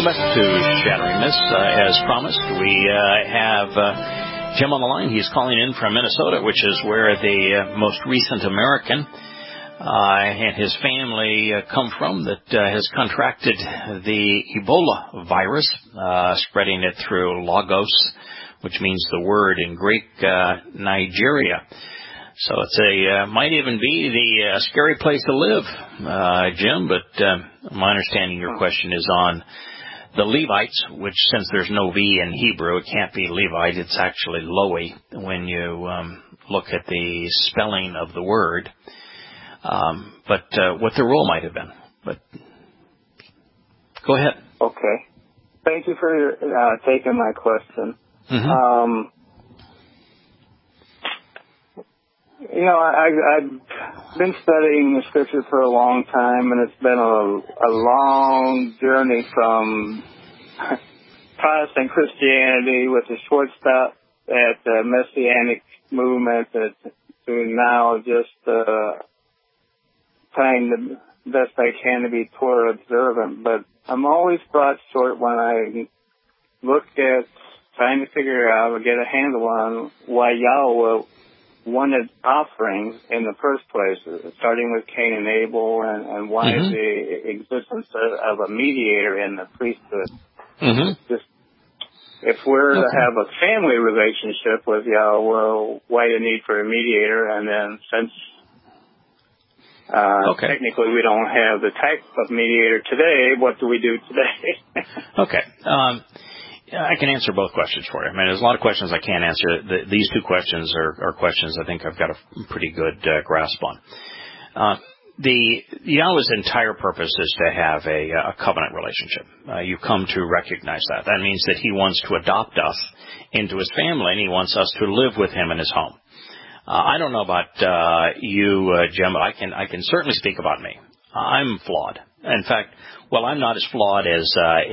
back to Shattering Myths. As promised, we have Jim on the line. He's calling in from Minnesota, which is where the most recent American and his family come from that has contracted the Ebola virus, spreading it through Lagos, which means the word in Greek, Nigeria. So it's might even be the scary place to live, Jim, but my understanding your question is on the Levites, which since there's no V in Hebrew, it can't be Levite, it's actually Lowy when you look at the spelling of the word. But what the rule might have been. But go ahead. Okay. Thank you for taking my question. Mm-hmm. I've been studying the scripture for a long time, and it's been a long journey from Protestant Christianity with a short stop at the Messianic movement to now just trying the best I can to be Torah observant. But I'm always brought short when I look at trying to figure out or get a handle on why Yahweh wanted offerings in the first place, starting with Cain and Abel, and why the existence of a mediator in the priesthood. Just, if we're to have a family relationship with Yahweh, why the need for a mediator? And then since technically we don't have the type of mediator today, what do we do today? Okay. I can answer both questions for you. I mean, there's a lot of questions I can't answer. These two questions are questions I think I've got a pretty good grasp on. The Yahweh's entire purpose is to have a covenant relationship. You come to recognize that. That means that he wants to adopt us into his family, and he wants us to live with him in his home. I don't know about you, Jim, but I can certainly speak about me. I'm flawed. In fact, well, I'm not as flawed as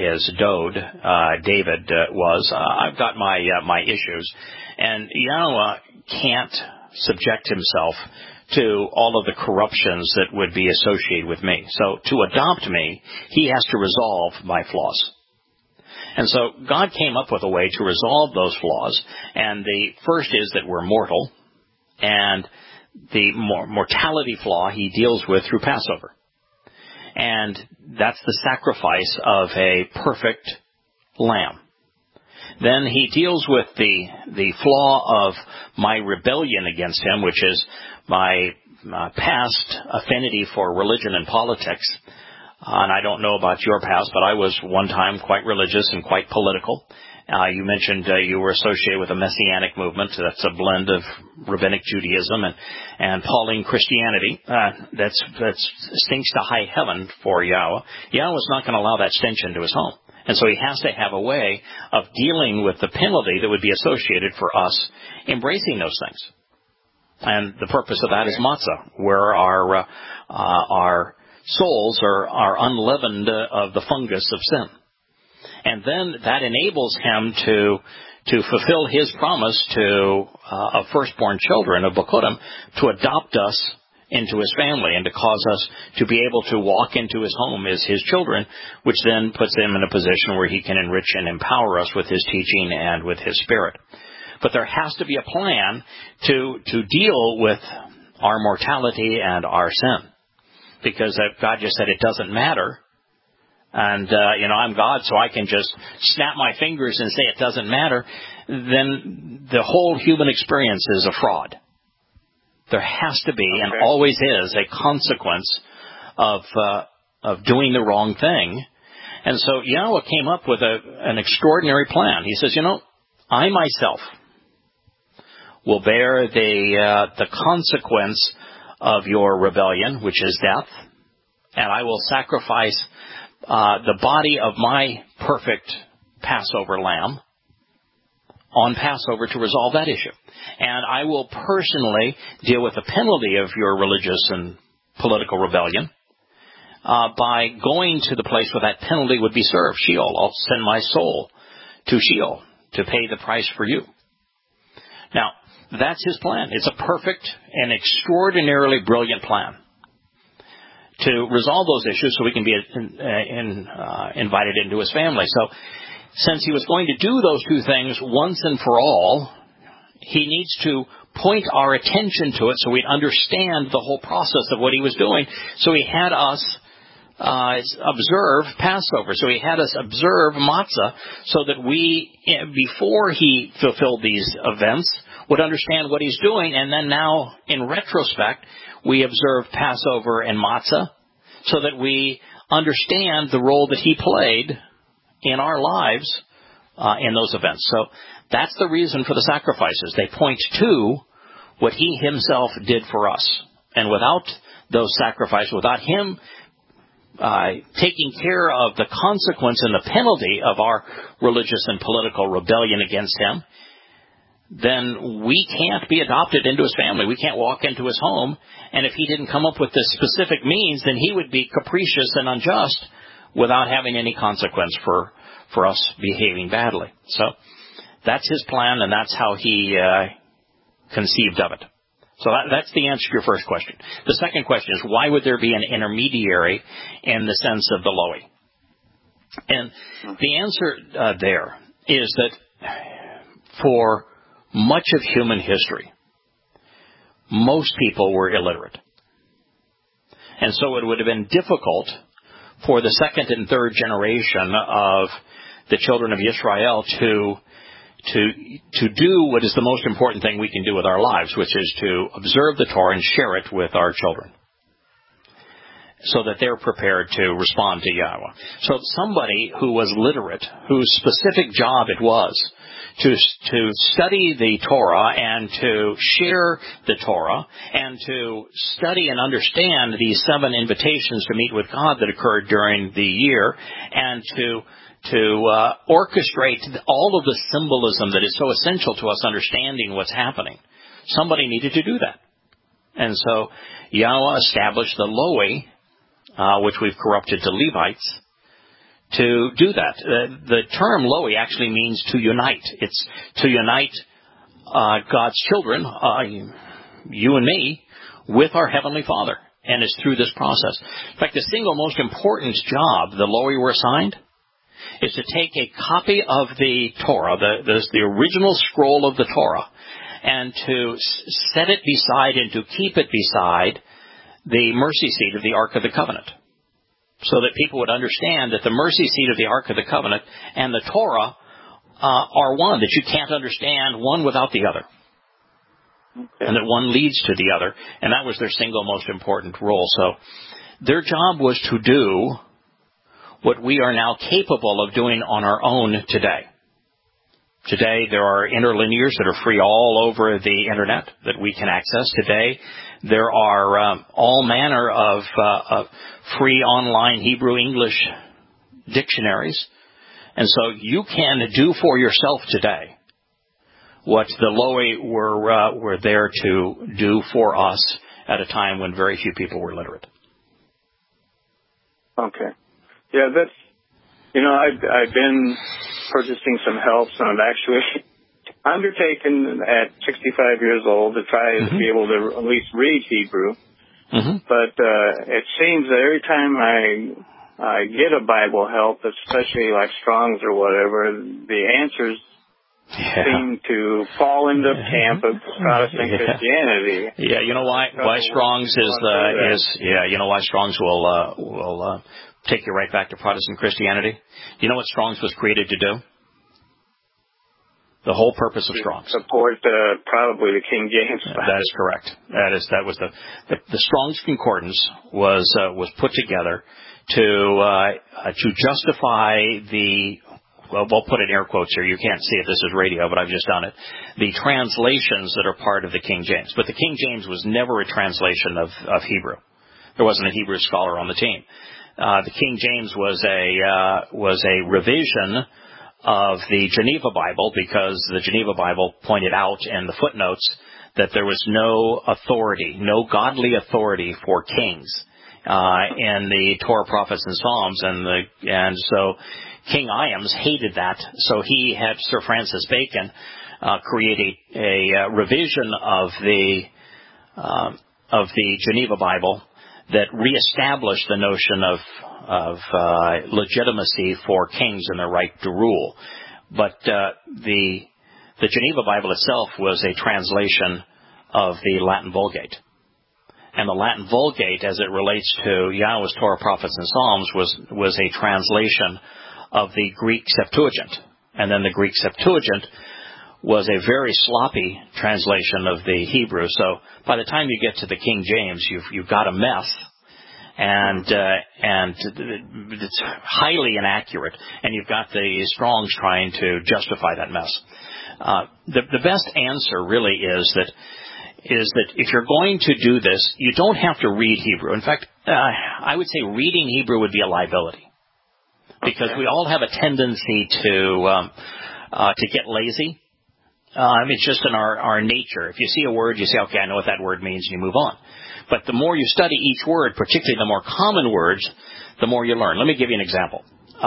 David was. I've got my issues, and Yahweh can't subject himself to all of the corruptions that would be associated with me. So to adopt me, he has to resolve my flaws. And so God came up with a way to resolve those flaws, and the first is that we're mortal, and the mortality flaw he deals with through Passover. And that's the sacrifice of a perfect lamb. Then he deals with the flaw of my rebellion against him, which is my past affinity for religion and politics. And I don't know about your past, but I was one time quite religious and quite political. You mentioned you were associated with a Messianic movement. That's a blend of Rabbinic Judaism and Pauline Christianity. That stinks to high heaven for Yahweh. Yahweh's not going to allow that stench into his home. And so he has to have a way of dealing with the penalty that would be associated for us embracing those things. And the purpose of that is matzah, where our souls are unleavened of the fungus of sin. And then that enables him to fulfill his promise to of firstborn children of Bokodim to adopt us into his family and to cause us to be able to walk into his home as his children, which then puts him in a position where he can enrich and empower us with his teaching and with his spirit. But there has to be a plan to deal with our mortality and our sin. Because God just said it doesn't matter. And, I'm God, so I can just snap my fingers and say it doesn't matter. Then the whole human experience is a fraud. There has to be, and always is, a consequence of doing the wrong thing. And so Yahweh came up with an extraordinary plan. He says, I myself will bear the consequence of your rebellion, which is death, and I will sacrifice the body of my perfect Passover lamb on Passover to resolve that issue. And I will personally deal with the penalty of your religious and political rebellion by going to the place where that penalty would be served, Sheol. I'll send my soul to Sheol to pay the price for you. Now, that's his plan. It's a perfect and extraordinarily brilliant plan. to resolve those issues so we can be invited into his family. So since he was going to do those two things once and for all, he needs to point our attention to it so we'd understand the whole process of what he was doing. So he had us observe Passover. So he had us observe matzah so that we, before he fulfilled these events, would understand what he's doing. And then now, in retrospect, we observe Passover and matzah so that we understand the role that he played in our lives in those events. So that's the reason for the sacrifices. They point to what he himself did for us. And without those sacrifices, without him taking care of the consequence and the penalty of our religious and political rebellion against him, then we can't be adopted into his family. We can't walk into his home. And if he didn't come up with the specific means, then he would be capricious and unjust without having any consequence for us behaving badly. So that's his plan, and that's how he conceived of it. So that's the answer to your first question. The second question is, why would there be an intermediary in the sense of the Lowy? And the answer there is that for much of human history, most people were illiterate. And so it would have been difficult for the second and third generation of the children of Israel to do what is the most important thing we can do with our lives, which is to observe the Torah and share it with our children, so that they're prepared to respond to Yahweh. So somebody who was literate, whose specific job it was to study the Torah and to share the Torah and to study and understand these 7 invitations to meet with God that occurred during the year, and to orchestrate all of the symbolism that is so essential to us understanding what's happening. Somebody needed to do that. And so Yahweh established the Lowy, which we've corrupted to Levites, to do that. The term Lowy actually means to unite. It's to unite God's children, you and me, with our Heavenly Father. And it's through this process. In fact, the single most important job the Lowy were assigned is to take a copy of the Torah, the original scroll of the Torah, and to set it beside and to keep it beside the mercy seat of the Ark of the Covenant, so that people would understand that the mercy seat of the Ark of the Covenant and the Torah are one, that you can't understand one without the other, and that one leads to the other, and that was their single most important role. So their job was to do what we are now capable of doing on our own today. Today, there are interlinears that are free all over the Internet that we can access. Today, there are all manner of free online Hebrew-English dictionaries. And so you can do for yourself today what the Lowy were there to do for us at a time when very few people were literate. Okay. Yeah, that's, I've been purchasing some help, and I've actually undertaken at 65 years old to try to be able to at least read Hebrew. But it seems that every time I get a Bible help, especially like Strong's or whatever, the answers seem to fall into the camp of Protestant Christianity. Yeah, you know why Strong's why Strong's will take you right back to Protestant Christianity. Do you know what Strong's was created to do? The whole purpose of Strong's. Support probably the King James. That is correct. That was the Strong's Concordance was put together to justify the, well, we'll put it in air quotes here. You can't see it. This is radio, but I've just done it. The translations that are part of the King James. But the King James was never a translation of Hebrew. There wasn't a Hebrew scholar on the team. The King James was a revision of the Geneva Bible, because the Geneva Bible pointed out in the footnotes that there was no authority, no godly authority for kings in the Torah, prophets, and Psalms, and so King Iams hated that. So he had Sir Francis Bacon create a revision of the Geneva Bible that reestablished the notion of legitimacy for kings and their right to rule. But the Geneva Bible itself was a translation of the Latin Vulgate. And the Latin Vulgate, as it relates to Yahweh's Torah, Prophets, and Psalms, was a translation of the Greek Septuagint. And then the Greek Septuagint was a very sloppy translation of the Hebrew. So by the time you get to the King James, you've got a mess, and it's highly inaccurate, and you've got the Strongs trying to justify that mess. The best answer really is that if you're going to do this, you don't have to read Hebrew. In fact, I would say reading Hebrew would be a liability, because we all have a tendency to get lazy. It's just in our nature. If you see a word, you say, okay, I know what that word means, and you move on. But the more you study each word, particularly the more common words, the more you learn. Let me give you an example.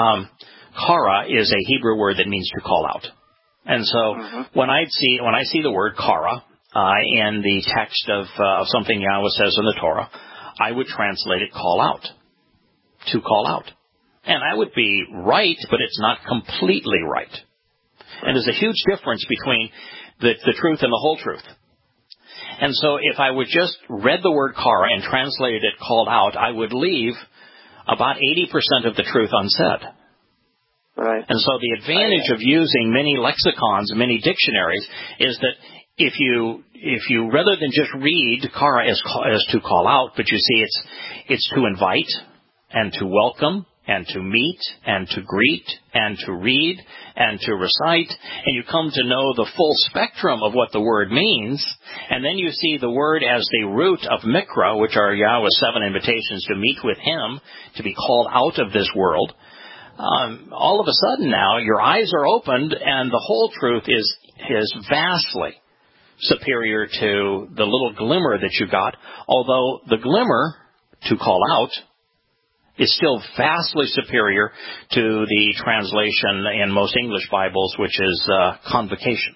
Kara is a Hebrew word that means to call out. And so when I see the word kara in the text of something Yahweh says in the Torah, I would translate it call out, to call out. And I would be right, but it's not completely right. And there's a huge difference between the truth and the whole truth. And so if I would just read the word kara and translated it called out, I would leave about 80% of the truth unsaid. Right. And so the advantage of using many lexicons, many dictionaries, is that if you rather than just read kara as to call out, but you see it's to invite and to welcome and to meet, and to greet, and to read, and to recite, and you come to know the full spectrum of what the word means, and then you see the word as the root of mikra, which are Yahweh's 7 invitations to meet with Him, to be called out of this world. All of a sudden now, your eyes are opened, and the whole truth is vastly superior to the little glimmer that you got, although the glimmer, to call out, is still vastly superior to the translation in most English Bibles, which is convocation.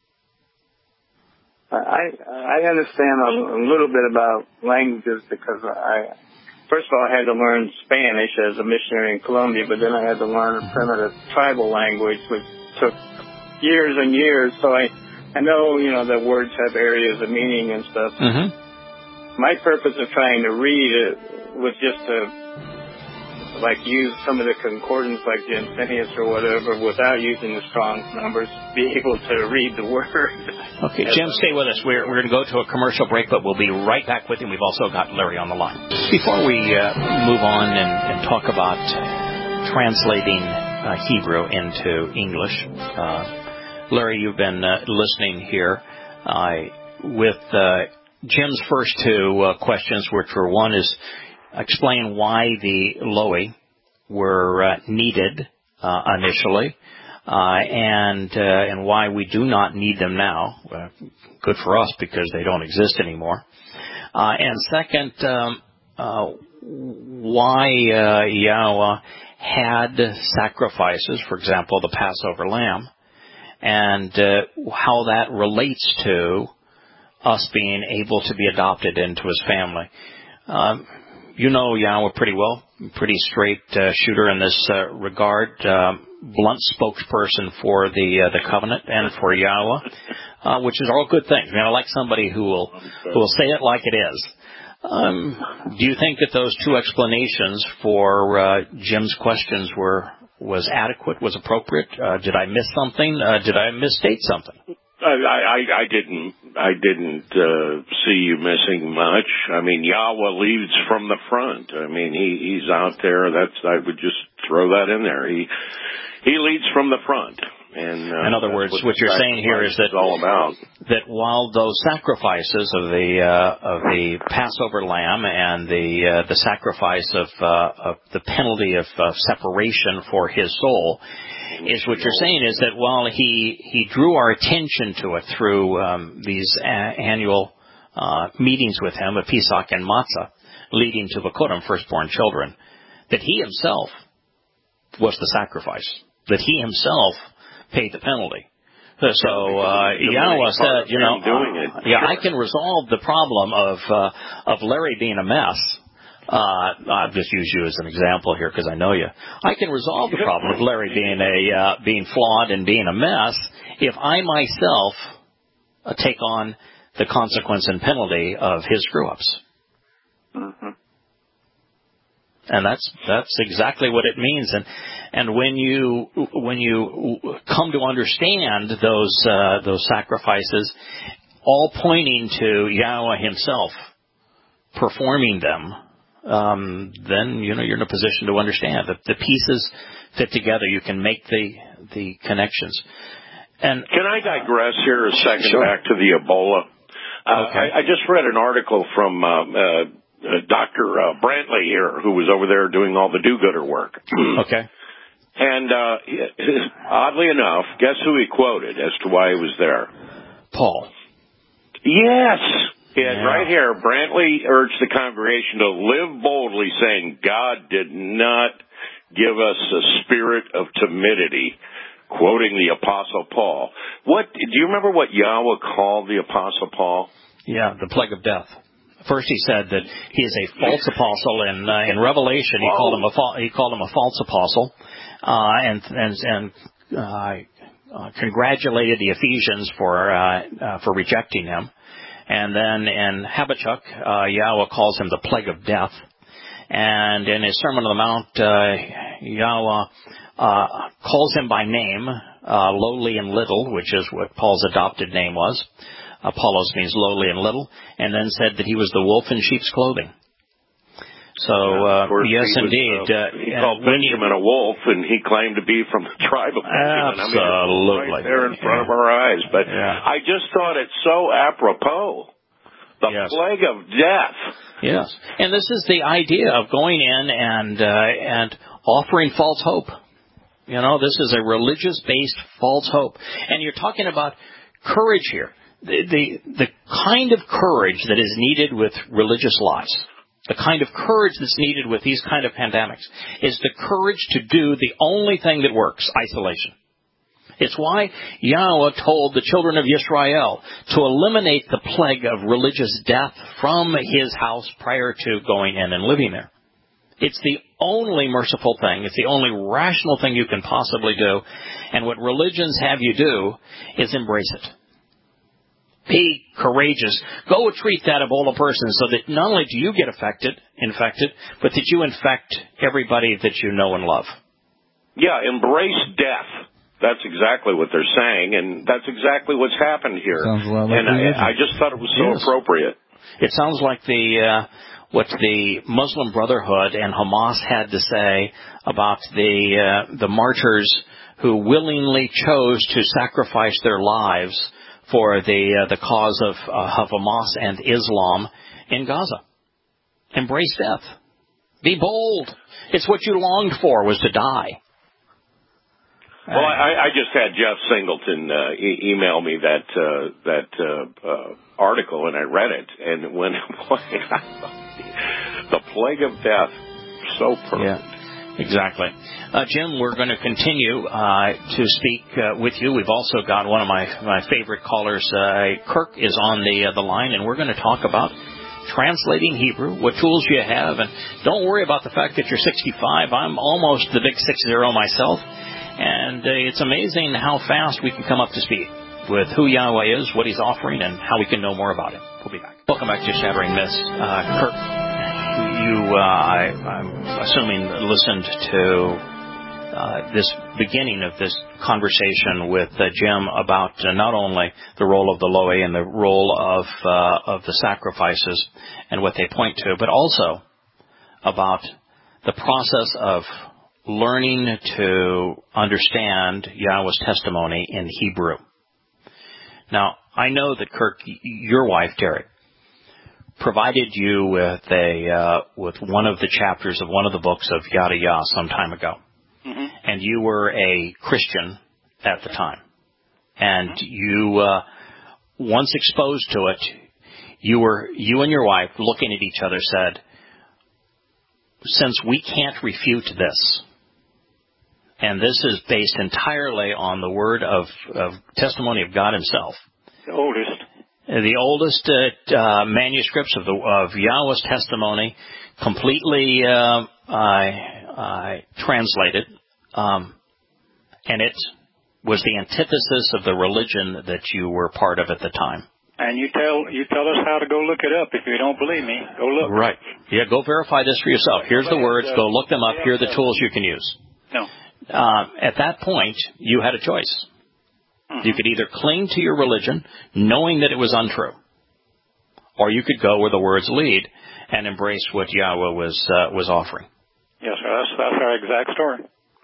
I understand a little bit about languages because first of all, I had to learn Spanish as a missionary in Colombia, but then I had to learn a primitive tribal language, which took years and years. So I know, that words have areas of meaning and stuff. Mm-hmm. My purpose of trying to read it was just to use some of the concordance like Jensenius or whatever without using the Strong's numbers, be able to read the word. Okay, Jim, stay with us. We're going to go to a commercial break, but we'll be right back with you. We've also got Larry on the line. Before we move on and talk about translating Hebrew into English, Larry, you've been listening here with Jim's first two questions, which were one is, explain why the Loi were needed initially, and why we do not need them now. Good for us because they don't exist anymore. And second, why Yahweh had sacrifices, for example, the Passover lamb, and how that relates to us being able to be adopted into His family. You know Yahweh pretty well, pretty straight shooter in this regard, blunt spokesperson for the covenant and for Yahweh, which is all good things. I like somebody who will say it like it is. Do you think that those two explanations for Jim's questions was adequate, was appropriate? Did I miss something? Did I misstate something? I didn't see you missing much. Yahweh leads from the front. He's out there. I would just throw that in there. He leads from the front. And in other words, what you're saying here is that it's all about that while those sacrifices of the Passover lamb and the sacrifice of the penalty of separation for His soul, is what you're saying is that while he drew our attention to it through these annual meetings with Him, of Pesach and Matzah, leading to Bikurim, firstborn children, that He Himself was the sacrifice, that He Himself paid the penalty. So Yahweh said, I can resolve the problem of Larry being a mess I'll just use you as an example here because I know you. I can resolve the problem of Larry being flawed and being a mess if I myself take on the consequence and penalty of his screw-ups. Mm-hmm. And that's exactly what it means. And when you come to understand those sacrifices, all pointing to Yahweh himself performing them, then you're in a position to understand that the pieces fit together. You can make the connections. And can I digress here a second? Sure. Back to the Ebola? Okay. I just read an article from Dr. Brantley here, who was over there doing all the do-gooder work. Okay. And oddly enough, guess who he quoted as to why he was there? Paul. Yes. And right here, Brantley urged the congregation to live boldly, saying, God did not give us a spirit of timidity, quoting the Apostle Paul. Do you remember what Yahweh called the Apostle Paul? Yeah, the plague of death. First, he said that he is a false apostle. In Revelation, he called him a false apostle, and congratulated the Ephesians for rejecting him. And then in Habakkuk, Yahweh calls him the plague of death. And in his Sermon on the Mount, Yahweh calls him by name, lowly and little, which is what Paul's adopted name was. Apollos means lowly and little, and then said that he was the wolf in sheep's clothing. So, yes, indeed. He called Benjamin a wolf, and he claimed to be from the tribe of Benjamin. Absolutely. Right there in front of our eyes. But I just thought it's so apropos. The plague of death. Yes. And this is the idea of going in and offering false hope. This is a religious-based false hope. And you're talking about courage here. The kind of courage that is needed with religious lies, the kind of courage that's needed with these kind of pandemics, is the courage to do the only thing that works, isolation. It's why Yahweh told the children of Israel to eliminate the plague of religious death from his house prior to going in and living there. It's the only merciful thing. It's the only rational thing you can possibly do. And what religions have you do is embrace it. Be courageous. Go treat that Ebola person so that not only do you get infected, but that you infect everybody that you know and love. Yeah, embrace death. That's exactly what they're saying, and that's exactly what's happened here. Sounds well like and I just thought it was so appropriate. It sounds like what the Muslim Brotherhood and Hamas had to say about the martyrs who willingly chose to sacrifice their lives for the cause of Hamas and Islam in Gaza. Embrace death. Be bold. It's what you longed for, was to die. Well, I just had Jeff Singleton email me that article, and I read it, and when the plague of death, so perfect. Yeah, exactly. Jim, we're going to continue to speak with you. We've also got one of my favorite callers, Kirk, is on the line, and we're going to talk about translating Hebrew, what tools you have, and don't worry about the fact that you're 65. I'm almost the big 60 myself. And it's amazing how fast we can come up to speed with who Yahweh is, what he's offering, and how we can know more about him. We'll be back. Welcome back to Shattering Myths. Kirk, you, I'm assuming, listened to this beginning of this conversation with Jim about not only the role of the Loe and the role of the sacrifices and what they point to, but also about the process of learning to understand Yahweh's testimony in Hebrew. Now, I know that Kirk, your wife, Terry, provided you with one of the chapters of one of the books of Yada Yah some time ago. Mm-hmm. And you were a Christian at the time. And you, once exposed to it, you and your wife, looking at each other, said, since we can't refute this, and this is based entirely on the word of testimony of God himself. The oldest. the oldest manuscripts of Yahweh's testimony, completely translated, and it was the antithesis of the religion that you were part of at the time. And you tell us how to go look it up. If you don't believe me, go look. Right. Yeah, go verify this for yourself. Here's the words. Go look them up. Here are the tools you can use. No. At that point, you had a choice. Mm-hmm. You could either cling to your religion, knowing that it was untrue, or you could go where the words lead and embrace what Yahweh was offering. Yes, sir. That's our exact story.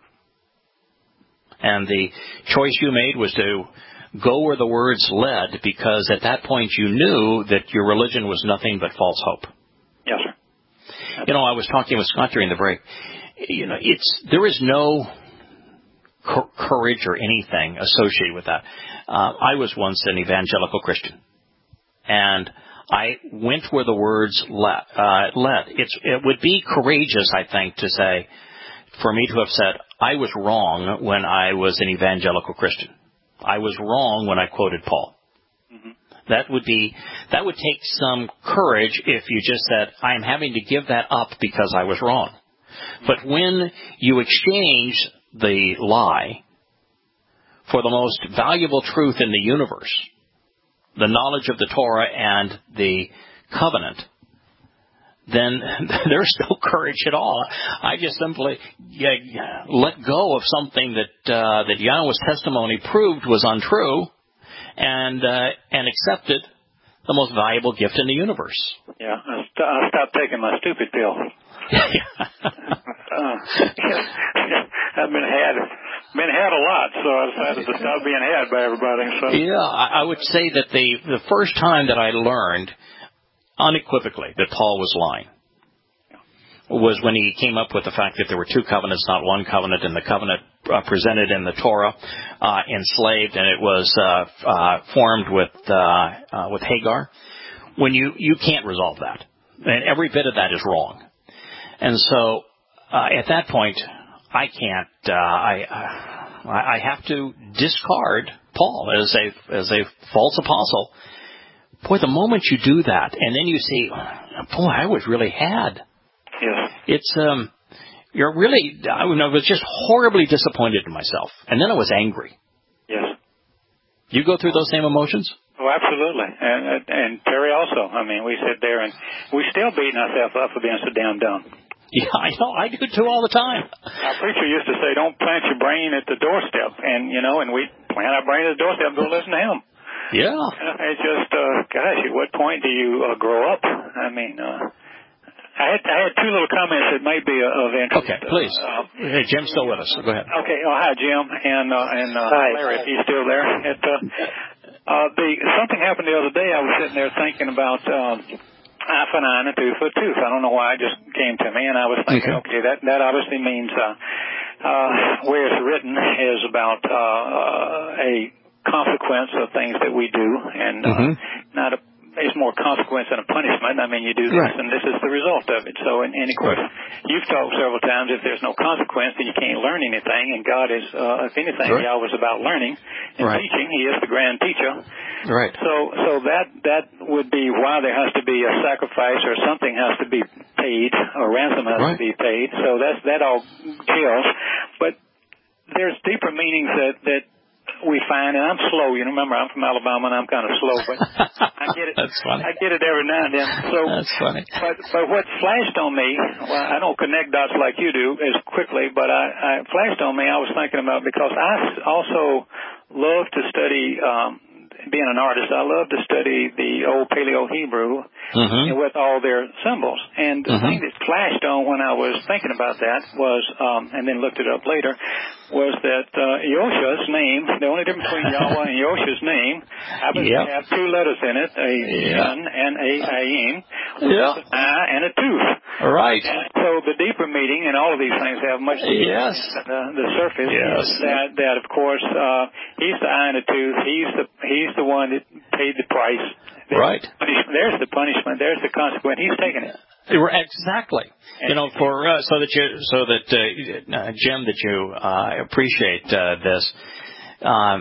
And the choice you made was to go where the words led, because at that point you knew that your religion was nothing but false hope. Yes, sir. You know, I was talking with Scott during the break. You know, there is no courage or anything associated with that. I was once an evangelical Christian, and I went where the words led. It would be courageous, I think, to say, for me to have said, I was wrong when I was an evangelical Christian. I was wrong when I quoted Paul. Mm-hmm. That would take some courage if you just said, I'm having to give that up because I was wrong. Mm-hmm. But when you exchange the lie for the most valuable truth in the universe, the knowledge of the Torah and the covenant, then there's no courage at all. I just simply let go of something that Yahweh's testimony proved was untrue, and accepted the most valuable gift in the universe. Yeah, I stopped taking my stupid pill. I've been had a lot, so I decided to stop being had by everybody. So. Yeah, I would say that the first time that I learned unequivocally that Paul was lying was when he came up with the fact that there were two covenants, not one covenant, and the covenant presented in the Torah enslaved, and it was formed with Hagar. When you can't resolve that, and every bit of that is wrong, and so at that point I can't. I have to discard Paul as a false apostle. Boy, the moment you do that, and then you see, boy, I was really had. Yes. It's you're really. I was just horribly disappointed in myself, and then I was angry. Yes. You go through those same emotions? Oh, absolutely. And Terry also. I mean, we sit there and we still beating ourselves up for being so damn dumb. Yeah, I know. I do too all the time. Our preacher used to say, "Don't plant your brain at the doorstep," and we plant our brain at the doorstep and go listen to him. Yeah. It's just, gosh, at what point do you grow up? I mean, I had two little comments that might be of interest. Okay, please. Hey, Jim's still with us, so go ahead. Okay. Oh, hi, Jim, and Larry, if he's still there. Something happened the other day. I was sitting there thinking about eye for an eye and a tooth for a tooth. I don't know why it just came to me, and I was thinking, okay, that obviously means where it's written is about a consequence of things that we do, and it's more consequence than a punishment. I mean, you do this, and this is the result of it. So, and of course, you've talked several times, if there's no consequence, then you can't learn anything, and God is, if anything, Yahweh is about learning and teaching. He is the grand teacher. Right. So that would be why there has to be a sacrifice, or something has to be paid, or ransom has to be paid. So that all kills. But there's deeper meanings that we find, and I'm slow. You remember, I'm from Alabama, and I'm kind of slow, but I get it. That's funny. I get it every now and then. So that's funny. But what flashed on me, well, I don't connect dots like you do as quickly, but I flashed on me. I was thinking about, because I also love to study. Being an artist, I love to study the old Paleo-Hebrew with all their symbols. And the thing that flashed on when I was thinking about that was, and then looked it up later, was that Yosha's name, the only difference between Yahweh and Yosha's name, happens to have two letters in it, a Shin and a Ayin, with an eye and a tooth. Right. And so the deeper meaning, and all of these things have much to do with the surface, is that of course, he's the eye and the tooth, he's the one that paid the price. There's the punishment. There's the consequence. He's taking it. Exactly. You know, so that Jim, that you appreciate this.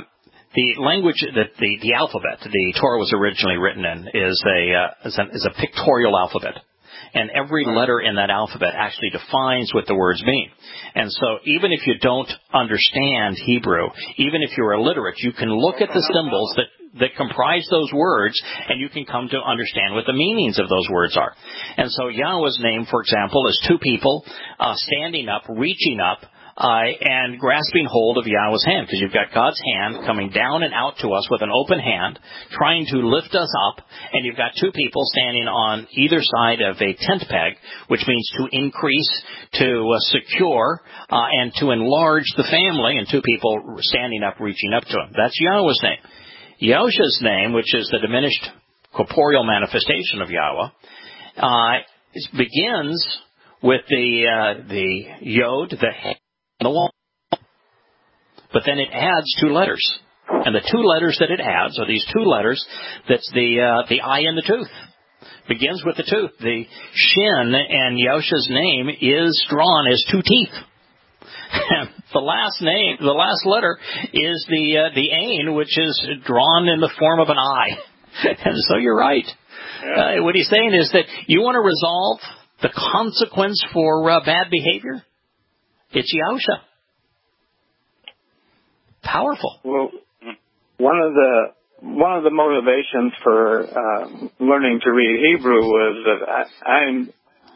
the language that the alphabet the Torah was originally written in is a pictorial alphabet. And every letter in that alphabet actually defines what the words mean. And so even if you don't understand Hebrew, even if you're illiterate, you can look at the symbols that comprise those words, and you can come to understand what the meanings of those words are. And so Yahweh's name, for example, is two people standing up, reaching up, and grasping hold of Yahweh's hand, because you've got God's hand coming down and out to us with an open hand, trying to lift us up, and you've got two people standing on either side of a tent peg, which means to increase, to secure, and to enlarge the family, and two people standing up, reaching up to him. That's Yahweh's name. Yahusha's name, which is the diminished corporeal manifestation of Yahweh, begins with the yod, the he, and the wall. But then it adds two letters. And the two letters that it adds are these two letters. That's the eye and the tooth. Begins with the tooth. The shin and Yahusha's name is drawn as two teeth. And the last letter is the ain, which is drawn in the form of an eye. And so you're right. What he's saying is that you want to resolve the consequence for bad behavior? It's Yahusha. Powerful. Well, one of the motivations for learning to read Hebrew was that I'm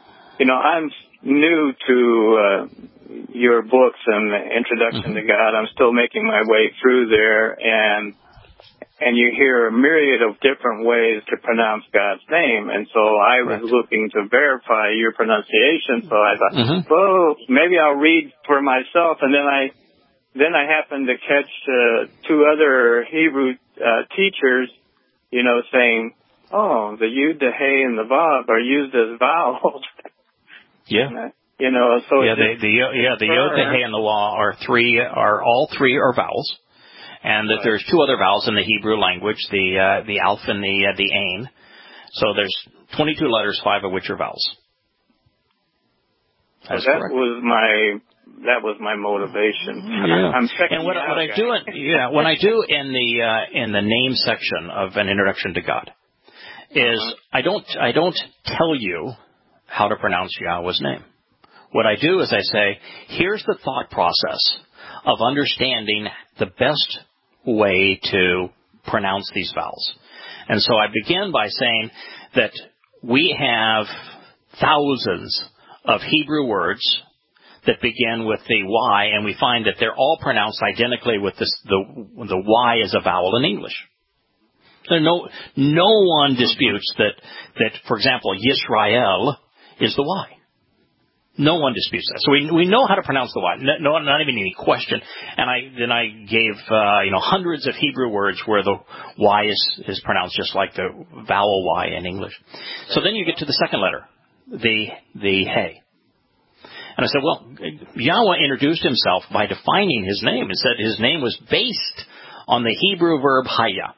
new to your books and the Introduction to God. I'm still making my way through there, and you hear a myriad of different ways to pronounce God's name. And so I was looking to verify your pronunciation. So I thought, well, maybe I'll read for myself. And then I happened to catch two other Hebrew teachers, saying, oh, the yud, the hey, and the vav are used as vowels. Yeah. So the yod, the hey, and the waw all three are vowels. And that there's two other vowels in the Hebrew language, the alf and the ain. So there's 22 letters, 5 of which are vowels. That's correct. That was my motivation. Yeah. I'm checking. And what I do in the name section of an Introduction to God is I don't tell you how to pronounce Yahweh's name. What I do is I say, here's the thought process of understanding the best way to pronounce these vowels. And so I begin by saying that we have thousands of Hebrew words that begin with the Y, and we find that they're all pronounced identically with the Y as a vowel in English. So no one disputes that, for example, Yisrael is the Y. No one disputes that. So we know how to pronounce the Y. No, not even any question. And I gave hundreds of Hebrew words where the Y is pronounced just like the vowel Y in English. So then you get to the second letter, the hey. And I said, well, Yahweh introduced himself by defining his name and said his name was based on the Hebrew verb haya.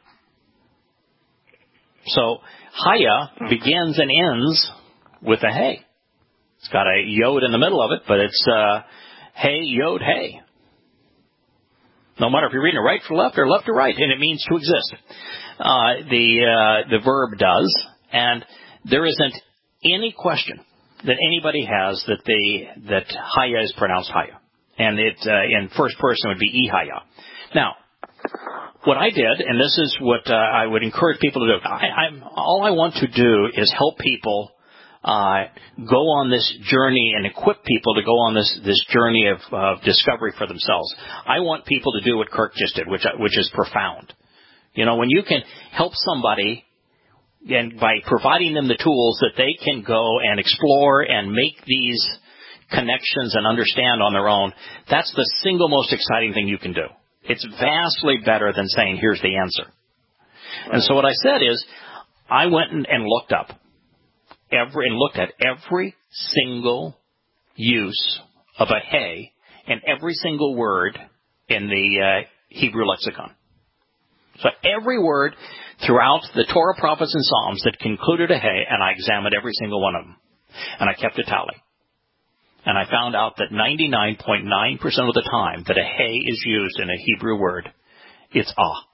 So haya begins and ends with a hey. It's got a yod in the middle of it, but it's hey, yod, hey. No matter if you're reading it right to left or left to right, and it means to exist. The verb does, and there isn't any question that anybody has that haya is pronounced haya, and it in first person would be ihaya. Now, what I did, and this is what I would encourage people to do. All I want to do is help people go on this journey and equip people to go on this journey of discovery for themselves. I want people to do what Kirk just did, which is profound. When you can help somebody, and by providing them the tools that they can go and explore and make these connections and understand on their own, that's the single most exciting thing you can do. It's vastly better than saying, here's the answer. Right. And so what I said is, I went and looked up at every single use of a hey and every single word in the Hebrew lexicon. So every word throughout the Torah, prophets, and Psalms that concluded a hey, and I examined every single one of them. And I kept a tally. And I found out that 99.9% of the time that a hey is used in a Hebrew word, it's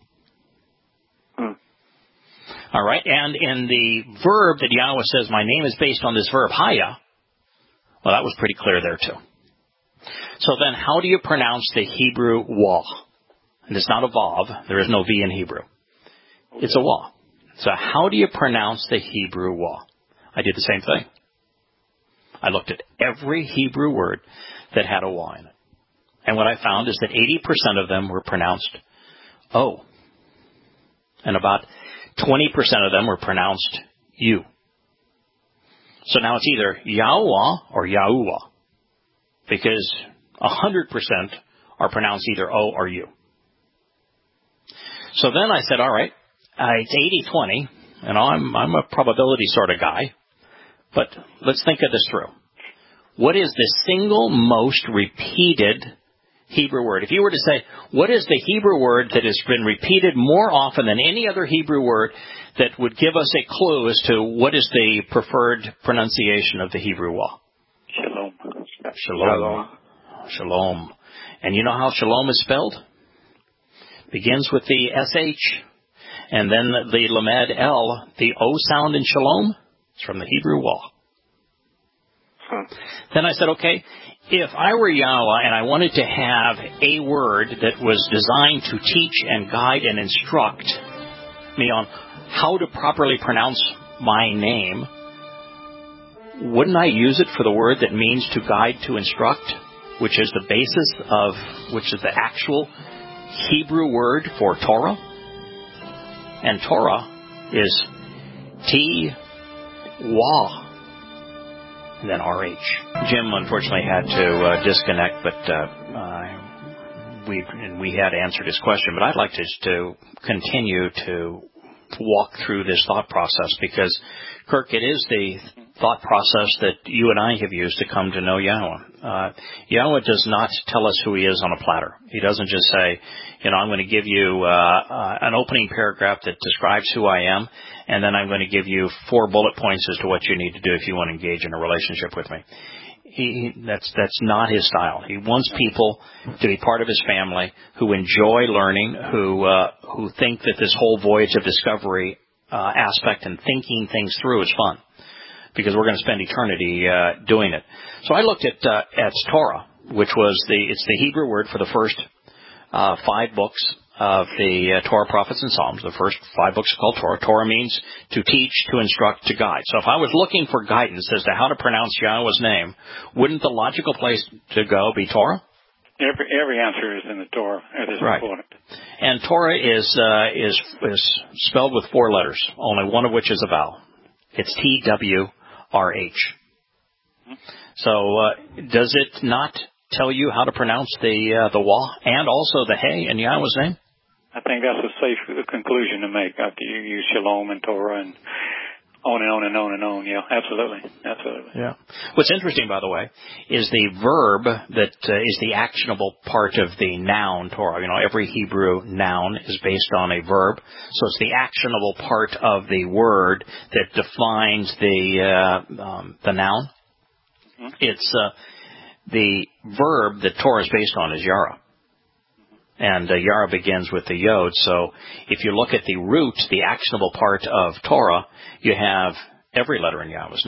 All right, and in the verb that Yahweh says, my name is based on this verb, Haya, well, that was pretty clear there too. So then how do you pronounce the Hebrew Wah? And it's not a Vav. There is no V in Hebrew. It's a Wah. So how do you pronounce the Hebrew Wah? I did the same thing. I looked at every Hebrew word that had a Wah in it. And what I found is that 80% of them were pronounced O. And about 20% of them were pronounced U. So now it's either Yahweh or Yahuwah, because 100% are pronounced either O or U. So then I said, all right, it's 80-20, and I'm a probability sort of guy, but let's think of this through. What is the single most repeated Hebrew word? If you were to say, what is the Hebrew word that has been repeated more often than any other Hebrew word that would give us a clue as to what is the preferred pronunciation of the Hebrew Wah? Shalom. Shalom. Shalom. And you know how shalom is spelled? Begins with the SH, and then the Lamed L, the O sound in shalom. It's from the Hebrew Wah. Then I said, okay, if I were Yahweh and I wanted to have a word that was designed to teach and guide and instruct me on how to properly pronounce my name, wouldn't I use it for the word that means to guide, to instruct, which is the basis of, which is the actual Hebrew word for Torah? And Torah is T-Wah. And then RH. Jim unfortunately had to disconnect, but we had answered his question. But I'd like to continue to walk through this thought process, because, Kirk, it is the thought process that you and I have used to come to know Yahweh. Yahweh does not tell us who He is on a platter. He doesn't just say, I'm going to give you an opening paragraph that describes who I am, and then I'm going to give you 4 bullet points as to what you need to do if you want to engage in a relationship with me. That's not His style. He wants people to be part of His family who enjoy learning, who think that this whole voyage of discovery aspect and thinking things through is fun, because we're going to spend eternity doing it. So I looked at Torah, which was it's the Hebrew word for the first 5 books of the Torah, Prophets, and Psalms. The first 5 books are called Torah. Torah means to teach, to instruct, to guide. So if I was looking for guidance as to how to pronounce Yahweh's name, wouldn't the logical place to go be Torah? Every answer is in the Torah. It is right. important. And Torah is spelled with 4 letters, only one of which is a vowel. It's T-W-R-H. So does it not tell you how to pronounce the Wah and also the Hey in Yahweh's name? I think that's a safe conclusion to make after you use Shalom and Torah and on and on and on and on. Yeah, absolutely. Yeah. What's interesting, by the way, is the verb that is the actionable part of the noun Torah. Every Hebrew noun is based on a verb, so it's the actionable part of the word that defines the noun. Mm-hmm. It's the verb that Torah is based on is Yara. And Yara begins with the Yod. So if you look at the root, the actionable part of Torah, you have every letter in Yahweh's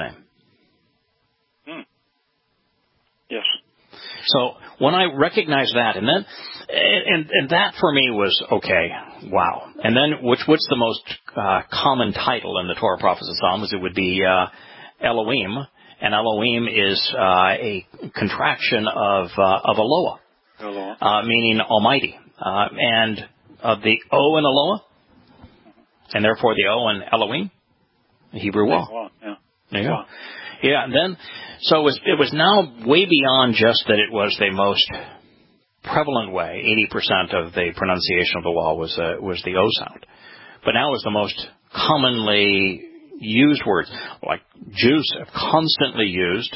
name. Yes. So when I recognized that, and then and that for me was okay, wow. And then what's the most common title in the Torah, Prophets, and Psalms? It would be Elohim, and Elohim is a contraction of Eloah, meaning Almighty. And the O in Eloah, and therefore the O in Elohim, the Hebrew Wah. Yeah. There you go. Yeah, and then, so it was now way beyond just that it was the most prevalent way. 80% of the pronunciation of the Wah was the O sound. But now it was the most commonly used word. Like Jews have constantly used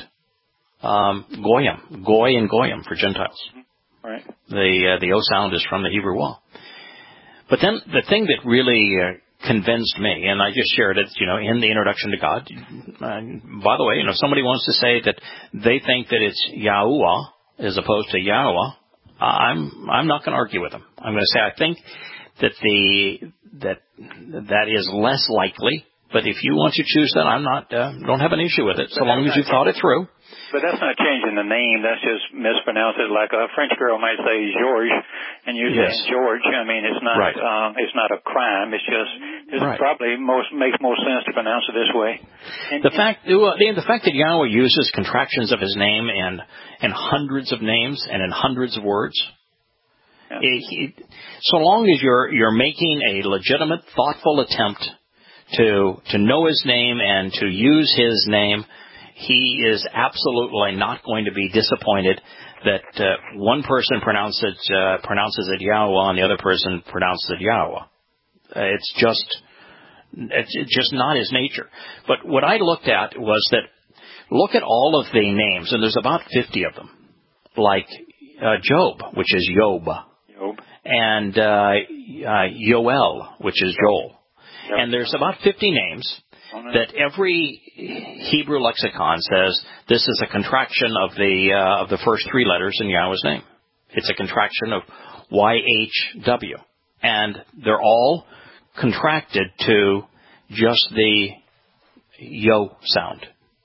Goyim, Goy and Goyim for Gentiles. Right. The O sound is from the Hebrew Wah. But then the thing that really convinced me, and I just shared it, in the introduction to God. By the way, if somebody wants to say that they think that it's Yahuwah as opposed to Yahweh, I'm not going to argue with them. I'm going to say I think that is less likely. But if you want to choose that, I'm not don't have an issue with it, so long as you've thought it through. But that's not changing the name. That's just mispronouncing it. Like a French girl might say George, and you say George. I mean, it's not it's not a crime. It's just probably makes more sense to pronounce it this way. And the fact that Yahweh uses contractions of his name in hundreds of names and in hundreds of words. Yeah. So long as you're making a legitimate, thoughtful attempt to know his name and to use his name, he is absolutely not going to be disappointed that one person pronounces it Yahweh and the other person pronounces it Yahweh. It's just not his nature. But what I looked at was that look at all of the names, and there's about 50 of them, like Job, which is Job, and Yoel, which is Joel. Yep. And there's about 50 names that every Hebrew lexicon says this is a contraction of the first three letters in Yahweh's name. It's a contraction of YHW. And they're all contracted to just the Yo sound.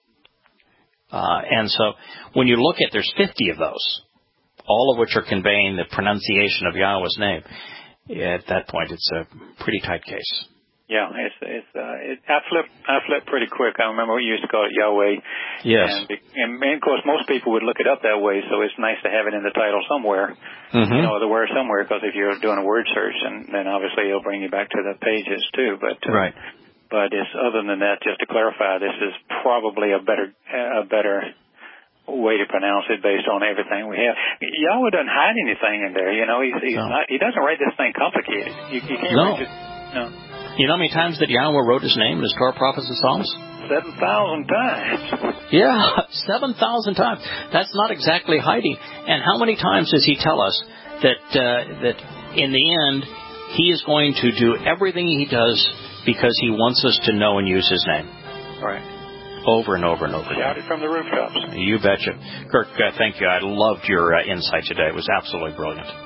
And so when you look at, there's 50 of those, all of which are conveying the pronunciation of Yahweh's name. At that point, it's a pretty tight case. Yeah, I flip pretty quick. I remember we used to call it Yahweh. Yes. And of course, most people would look it up that way, so it's nice to have it in the title somewhere, the word somewhere, because if you're doing a word search, then obviously it'll bring you back to the pages too. But right. But it's, other than that, just to clarify, this is probably a better way to pronounce it based on everything we have. Yahweh doesn't hide anything in there. He doesn't write this thing complicated. You can't write it. No. You know how many times that Yahweh wrote his name in his Torah, prophets, and Psalms? 7,000 times. Yeah, 7,000 times. That's not exactly hiding. And how many times does he tell us that in the end, he is going to do everything he does because he wants us to know and use his name? Right. Over and over and over again. Shout it from the rooftops. You betcha. Kirk, thank you. I loved your insight today. It was absolutely brilliant.